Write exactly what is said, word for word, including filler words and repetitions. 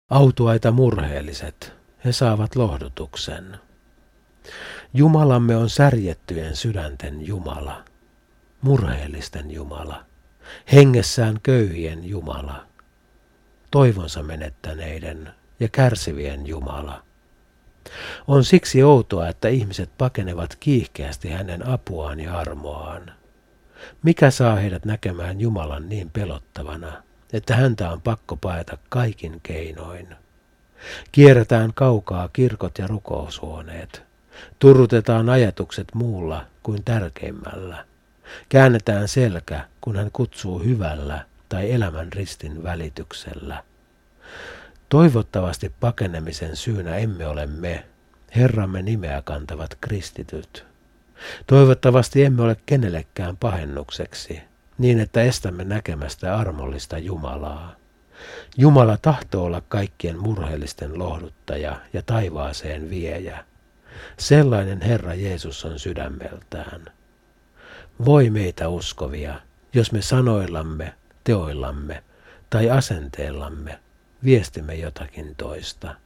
Autuaita murheelliset, he saavat lohdutuksen. Jumalamme on särjettyjen sydänten Jumala, murheellisten Jumala, hengessään köyhien Jumala, toivonsa menettäneiden ja kärsivien Jumala. On siksi outoa, että ihmiset pakenevat kiihkeästi hänen apuaan ja armoaan. Mikä saa heidät näkemään Jumalan niin pelottavana, että häntä on pakko paeta kaikin keinoin? Kierretään kaukaa kirkot ja rukoushuoneet. Turrutetaan ajatukset muulla kuin tärkeimmällä. Käännetään selkä, kun hän kutsuu hyvällä tai elämän ristin välityksellä. Toivottavasti pakenemisen syynä emme ole me, Herramme nimeä kantavat kristityt. Toivottavasti emme ole kenellekään pahennukseksi, niin että estämme näkemästä armollista Jumalaa. Jumala tahtoo olla kaikkien murheellisten lohduttaja ja taivaaseen viejä. Sellainen Herra Jeesus on sydämeltään. Voi meitä uskovia, jos me sanoillamme, teoillamme tai asenteellamme viestimme jotakin toista.